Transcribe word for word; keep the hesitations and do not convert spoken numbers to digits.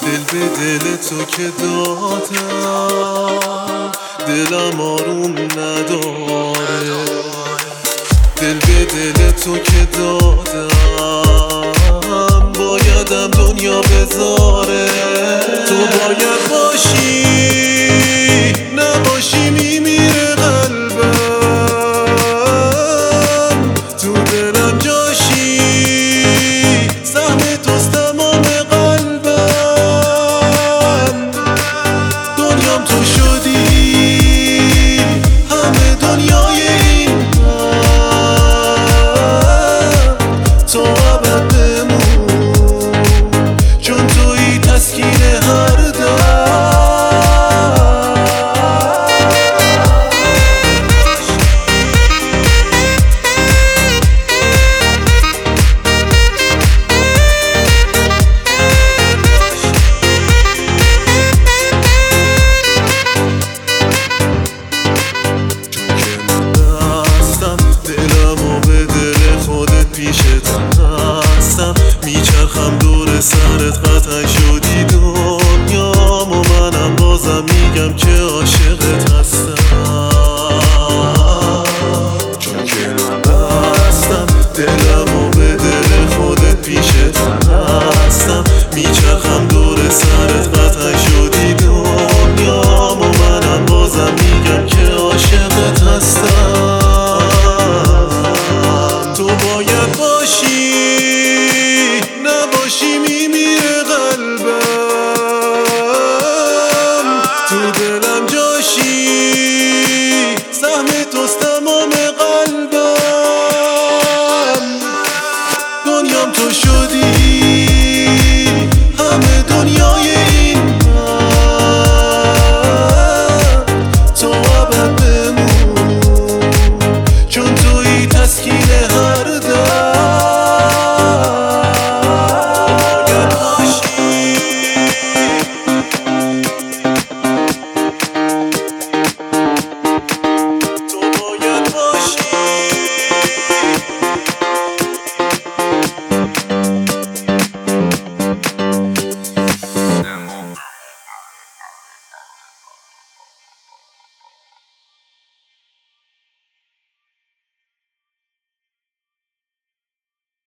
دل به دل تو که دادم دلم آروم نداره، دل به دل تو که دادم بایدم دنیا بذاره. تو باید باشی نباشی میمیره قلبم، تو دلم جاشی سهم توست تمام قلبم. دنیام تو شدی همه دنیای این من، تو ابد بمون چون تویی تسکین هر میچرخم دور سرت قطع شدی دنیام و منم بازم میگم که